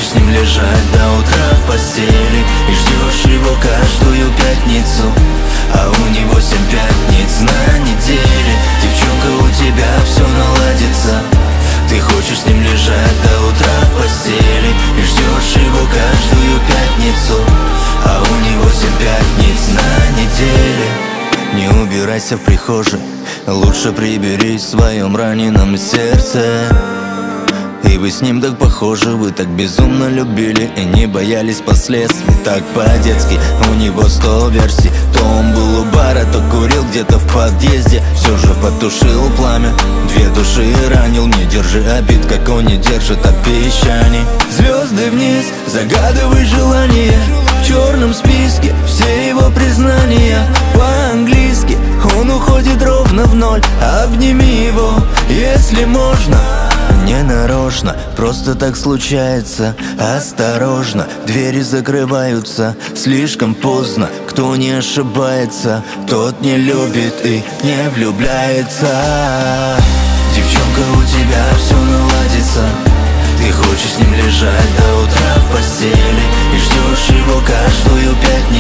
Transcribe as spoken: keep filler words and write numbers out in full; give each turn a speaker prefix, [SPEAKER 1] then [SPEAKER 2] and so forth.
[SPEAKER 1] хочешь с ним лежать до утра в постели и ждешь его каждую пятницу, а у него семь пятниц на неделе. Девчонка, у тебя все наладится. Ты хочешь с ним лежать до утра в постели и ждешь его каждую пятницу, а у него семь пятниц на неделе. Не убирайся в прихожей, лучше приберись в своем раненом сердце. И вы с ним так похожи, вы так безумно любили и не боялись последствий. Так по-детски, у него сто версий. То он был у бара, то курил где-то в подъезде. Все же потушил пламя, две души ранил. Не держи обид, как он не держит обещаний. Звезды вниз, загадывай желание. В черном списке все его признания. По-английски он уходит ровно в ноль. Обними его, если можно. Не нарочно, просто так случается. Осторожно, двери закрываются слишком поздно. Кто не ошибается, тот не любит и не влюбляется. Девчонка, у тебя все наладится. Ты хочешь с ним лежать до утра в постели и ждешь его каждую пятницу,